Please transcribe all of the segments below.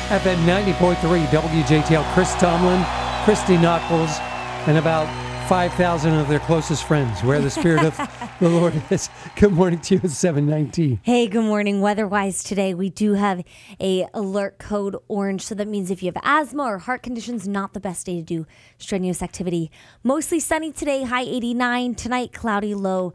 FM 90.3 WJTL. Chris Tomlin, Christy Knuckles, and about 5,000 of their closest friends, where the Spirit of the Lord is. Good morning to you at 7:19. Hey, good morning. Weather-wise today, we do have a alert code orange, so that means if you have asthma or heart conditions, not the best day to do strenuous activity. Mostly sunny today, high 89. Tonight, cloudy, low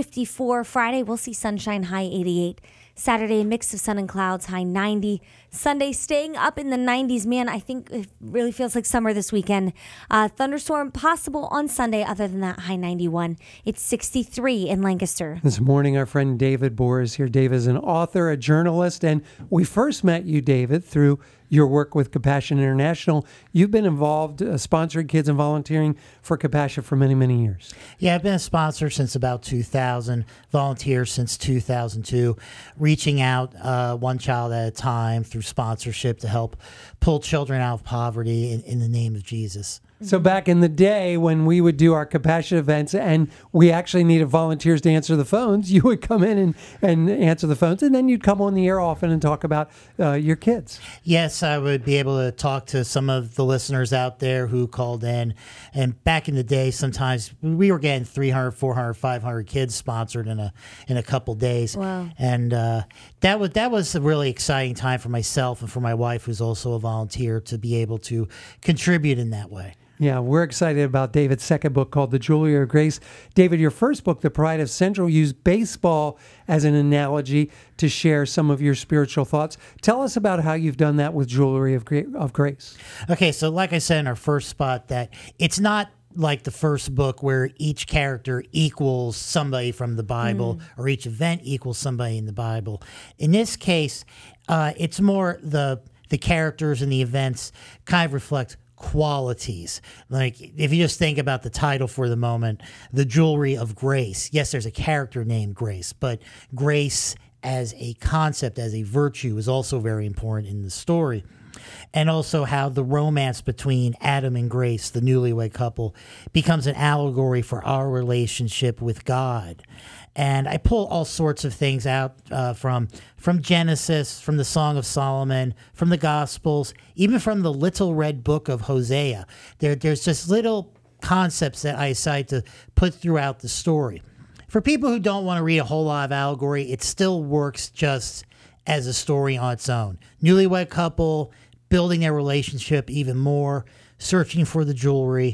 54. Friday, we'll see sunshine, high 88. Saturday, a mix of sun and clouds, high 90. Sunday, staying up in the 90s. Man, I think it really feels like summer this weekend. Thunderstorm possible on Sunday. Other than that, high 91. It's 63 in Lancaster. This morning, our friend David Bohr is here. Dave is an author, a journalist, and we first met you, David, through your work with Compassion International. You've been involved sponsoring kids and volunteering for Compassion for many, many years. Yeah, I've been a sponsor since about 2000, volunteer since 2002, reaching out one child at a time through sponsorship to help pull children out of poverty in the name of Jesus. So back in the day when we would do our Compassion events and we actually needed volunteers to answer the phones, you would come in and answer the phones, and then you'd come on the air often and talk about your kids. Yes, I would be able to talk to some of the listeners out there who called in. And back in the day, sometimes we were getting 300, 400, 500 kids sponsored in a couple days. Wow. And that was a really exciting time for myself and for my wife, who's also a volunteer, to be able to contribute in that way. Yeah, we're excited about David's second book called The Jewelry of Grace. David, your first book, The Pride of Central, used baseball as an analogy to share some of your spiritual thoughts. Tell us about how you've done that with Jewelry of Grace. Okay, so like I said in our first spot, that it's not like the first book where each character equals somebody from the Bible or each event equals somebody in the Bible. In this case, it's more the characters and the events kind of reflect qualities. Like if you just think about the title for the moment, The Jewelry of Grace. Yes, there's a character named Grace, but grace as a concept, as a virtue, is also very important in the story. And also how the romance between Adam and Grace, the newlywed couple, becomes an allegory for our relationship with God. And I pull all sorts of things out from Genesis, from the Song of Solomon, from the Gospels, even from the Little Red Book of Hosea. There's just little concepts that I decide to put throughout the story. For people who don't want to read a whole lot of allegory, it still works just as a story on its own. Newlywed couple, building their relationship even more, searching for the jewelry.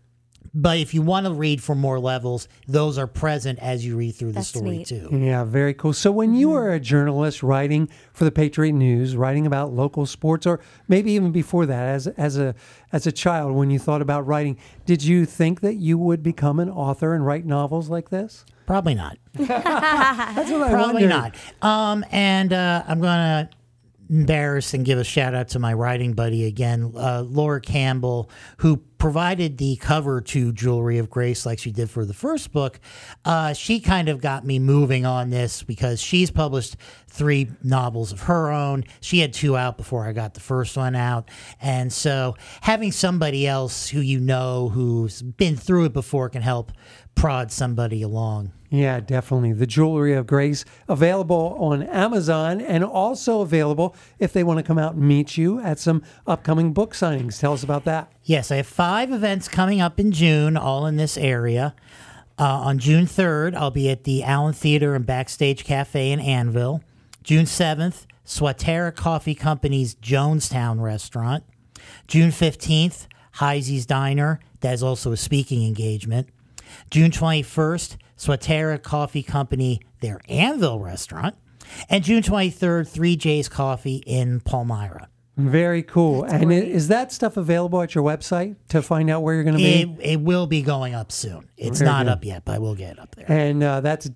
But if you want to read for more levels, those are present as you read through the story neat. too. Yeah, very cool. So when you were a journalist writing for the Patriot News, writing about local sports, or maybe even before that, as a child, when you thought about writing, did you think that you would become an author and write novels like this? Probably not. That's what I Probably wondered. not. I'm going to embarrass and give a shout out to my writing buddy again, Laura Campbell, who provided the cover to Jewelry of Grace like she did for the first book. She kind of got me moving on this because she's published 3 novels of her own. She had 2 out before I got the first one out. And so having somebody else who you know who's been through it before can help prod somebody along. Yeah, definitely. The Jewelry of Grace, available on Amazon and also available if they want to come out and meet you at some upcoming book signings. Tell us about that. Yes, I have 5 events coming up in June, all in this area. On June 3rd, I'll be at the Allen Theater and Backstage Cafe in Annville. June 7th, Swatera Coffee Company's Jonestown restaurant. June 15th, Heisey's Diner. That is also a speaking engagement. June 21st, Swatera Coffee Company, their Annville restaurant. And June 23rd, 3J's Coffee in Palmyra. Very cool. That's and great. is that stuff available at your website to find out where you're going to be? It will be going up soon. It's Very not good. up yet, but I will get it up there. And that's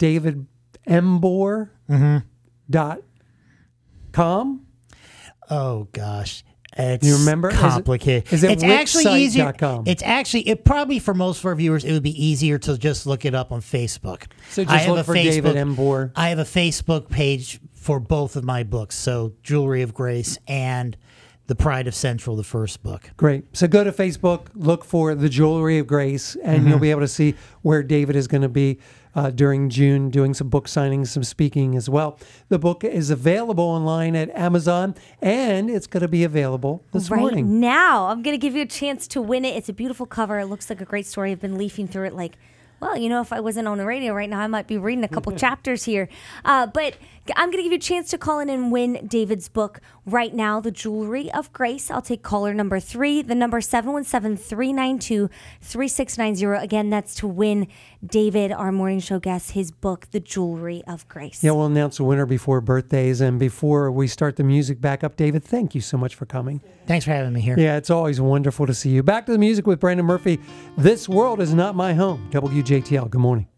davidmbor.com. Oh, gosh. It's You remember? complicated. Is it it's actually easier. wixsite.com? It's actually, it probably for most of our viewers, it would be easier to just look it up on Facebook. So I just have look a for David Facebook- M. Bohr. I have a Facebook page for both of my books, so Jewelry of Grace and The Pride of Central, the first book. Great. So go to Facebook, look for The Jewelry of Grace, and you'll be able to see where David is going to be during June, doing some book signings, some speaking as well. The book is available online at Amazon, and it's going to be available this right morning. now. I'm going to give you a chance to win it. It's a beautiful cover. It looks like a great story. I've been leafing through it like, well, if I wasn't on the radio right now, I might be reading a couple chapters here. But I'm going to give you a chance to call in and win David's book right now, The Jewelry of Grace. I'll take caller number 3, the number 717-392-3690. Again, that's to win David, our morning show guest, his book, The Jewelry of Grace. Yeah, we'll announce the winner before birthdays. And before we start the music back up, David, thank you so much for coming. Thanks for having me here. Yeah, it's always wonderful to see you. Back to the music with Brandon Murphy. This world is not my home. WJTL, good morning.